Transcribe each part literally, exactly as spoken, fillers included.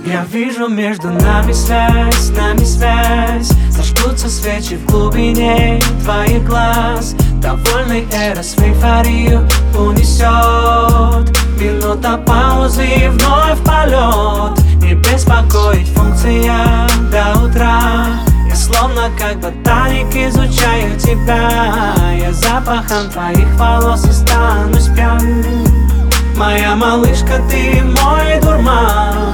Я вижу между нами связь, нами связь. Зажгутся свечи в глубине твоих глаз. Довольный Эрос в эйфорию унесет. Минута паузы и вновь полет. Не беспокоить функция до утра. Я словно как ботаник изучаю тебя. Я запахом твоих волос останусь пьян. Моя малышка, ты мой дурман.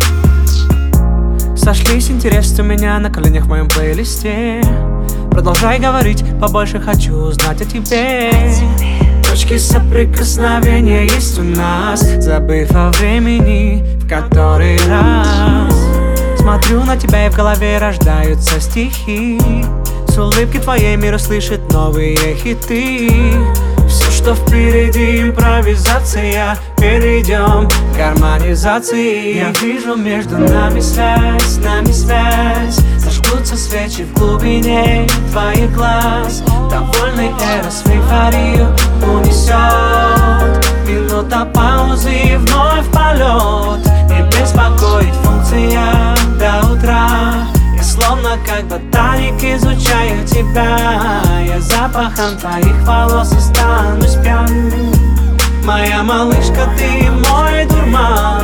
Сошлись интересы у меня на коленях в моем плейлисте. Продолжай говорить, побольше хочу узнать о тебе. Точки соприкосновения есть у нас, забыв о времени в который раз. Смотрю на тебя и в голове рождаются стихи. С улыбки твоей мир услышит новые хиты. Все, что впереди, импровизация. Перейдем к гармонизации. Я вижу между нами связь, нами связь. Зажгутся свечи в глубине твоих глаз. Довольный Эрос в эйфорию унесет. Минута паузы и вновь полет. Не беспокоить функция до утра. Я словно как ботаник изучаю тебя. Я запахом твоих волос останусь пьян. Моя малышка, ты мой дурман.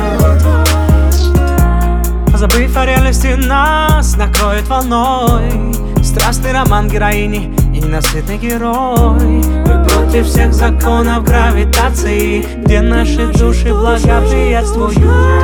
Забыв о реальности, нас накроет волной. Страстный роман героини и ненасытный герой. Мы против всех законов гравитации, где наши души благоприятствуют.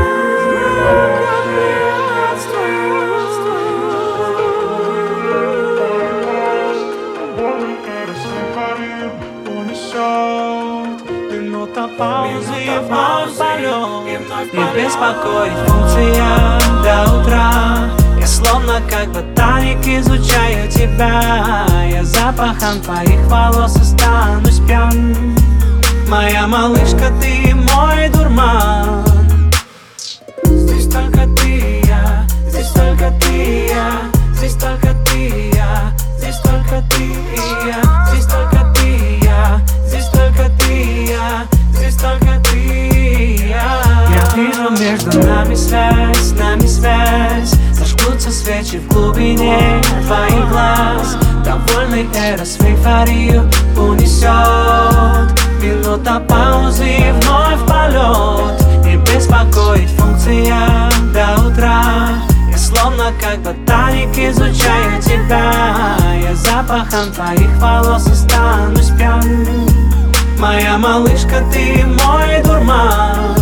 Минута паузы и вновь полет. Не беспокоить функция до утра. Я словно как ботаник изучаю тебя. Я запахом твоих волос останусь пьян. Моя малышка, ты мой дурман. Здесь только ты и я, здесь только ты и я, здесь только ты и я, здесь только ты и я, здесь только ты и я, здесь только ты и я, здесь только ты и я. Я вижу между нами связь, нами связь. Зажгутся свечи в глубине твоих глаз. Довольный Эрос в эйфорию унесет. Минута паузы и вновь полет. Не беспокоить функция до утра. Я словно как ботаник изучаю тебя. Я запахом твоих волос останусь пьян. Моя малышка, ты мой дурман.